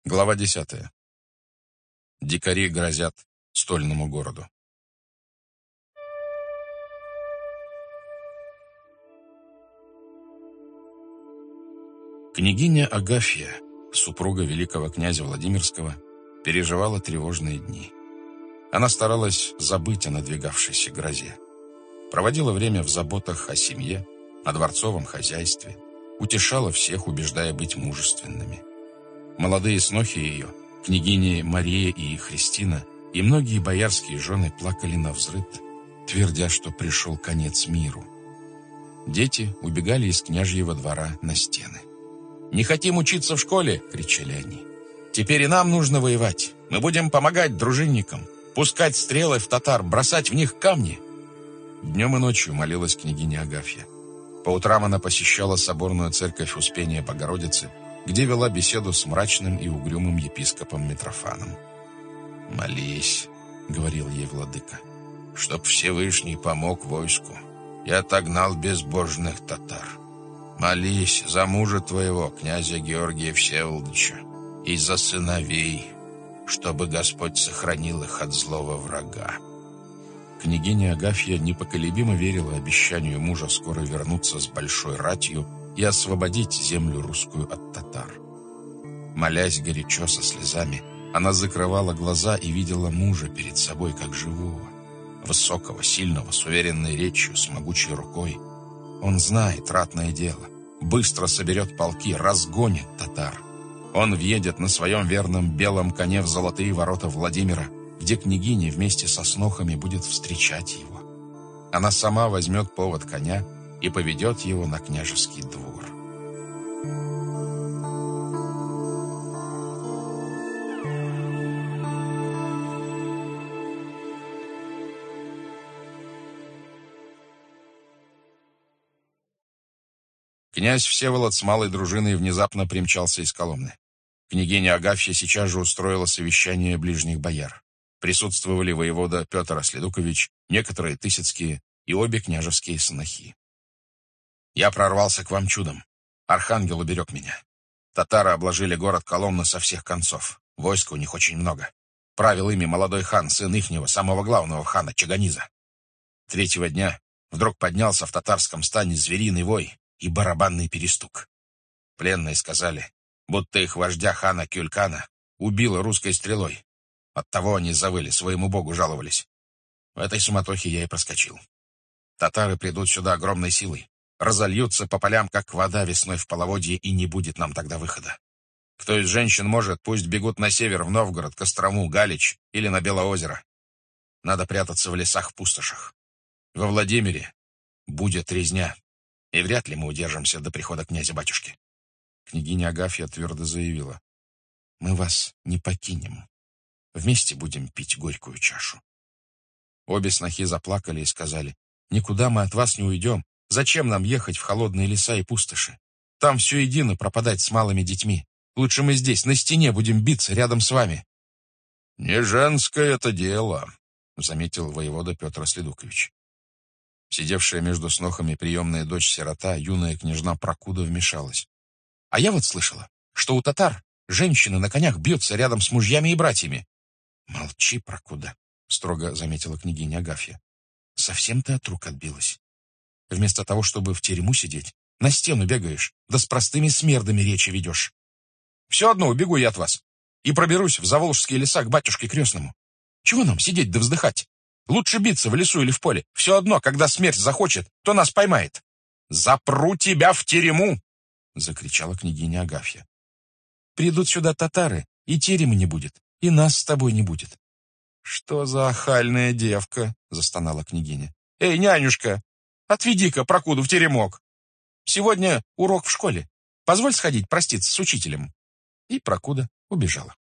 Глава 10. Дикари грозят стольному городу. Княгиня Агафья, супруга великого князя Владимирского, переживала тревожные дни. Она старалась забыть о надвигавшейся грозе. Проводила время в заботах о семье, о дворцовом хозяйстве, утешала всех, убеждая быть мужественными. Молодые снохи ее, княгини Мария и Христина, и многие боярские жены плакали навзрыд, твердя, что пришел конец миру. Дети убегали из княжьего двора на стены. «Не хотим учиться в школе!» — кричали они. «Теперь и нам нужно воевать. Мы будем помогать дружинникам, пускать стрелы в татар, бросать в них камни». Днем и ночью молилась княгиня Агафья. По утрам она посещала соборную церковь Успения Богородицы, где вела беседу с мрачным и угрюмым епископом Митрофаном. «Молись», — говорил ей владыка, — «чтоб Всевышний помог войску и отогнал безбожных татар. Молись за мужа твоего, князя Георгия Всеволодовича, и за сыновей, чтобы Господь сохранил их от злого врага». Княгиня Агафья непоколебимо верила обещанию мужа скоро вернуться с большой ратью и освободить землю русскую от татар. Молясь горячо со слезами, она закрывала глаза и видела мужа перед собой как живого, высокого, сильного, с уверенной речью, с могучей рукой. Он знает ратное дело, быстро соберет полки, разгонит татар. Он въедет на своем верном белом коне в золотые ворота Владимира, где княгиня вместе со снохами будет встречать его. Она сама возьмет повод коня и поведет его на княжеский двор. Князь Всеволод с малой дружиной внезапно примчался из Коломны. Княгиня Агафья сейчас же устроила совещание ближних бояр. Присутствовали воевода Петр Оследукович, некоторые тысяцкие и обе княжеские снохи. «Я прорвался к вам чудом. Архангел уберег меня. Татары обложили город Коломны со всех концов. Войска у них очень много. Правил ими молодой хан, сын ихнего, самого главного хана, Чаганиза. Третьего дня вдруг поднялся в татарском стане звериный вой и барабанный перестук. Пленные сказали, будто их вождя хана Кюлькана убило русской стрелой. Оттого они завыли, своему богу жаловались. В этой суматохе я и проскочил. Татары придут сюда огромной силой, разольются по полям, как вода весной в половодье, и не будет нам тогда выхода. Кто из женщин может, пусть бегут на север, в Новгород, Кострому, Галич или на Белоозеро. Надо прятаться в лесах-пустошах. Во Владимире будет резня, и вряд ли мы удержимся до прихода князя-батюшки». Княгиня Агафья твердо заявила: «Мы вас не покинем. Вместе будем пить горькую чашу». Обе снохи заплакали и сказали: «Никуда мы от вас не уйдем. Зачем нам ехать в холодные леса и пустоши? Там все едино пропадать с малыми детьми. Лучше мы здесь, на стене, будем биться рядом с вами». «Не женское это дело», — заметил воевода Петр Оследукович. Сидевшая между снохами приемная дочь-сирота, юная княжна Прокуда, вмешалась. «А я вот слышала, что у татар женщины на конях бьются рядом с мужьями и братьями». «Молчи, Прокуда», — строго заметила княгиня Агафья. «Совсем ты от рук отбилась. Вместо того, чтобы в тюрьму сидеть, на стену бегаешь, да с простыми смердами речи ведешь. Все одно убегу я от вас и проберусь в заволжские леса к батюшке крестному. Чего нам сидеть да вздыхать? Лучше биться в лесу или в поле. Все одно, когда смерть захочет, то нас поймает. Запру тебя в тюрьму!» — закричала княгиня Агафья. «Придут сюда татары, и терема не будет, и нас с тобой не будет». «Что за охальная девка?» — застонала княгиня. «Эй, нянюшка, отведи-ка Прокуду в теремок. Сегодня урок в школе. Позволь сходить проститься с учителем». И Прокуда убежала.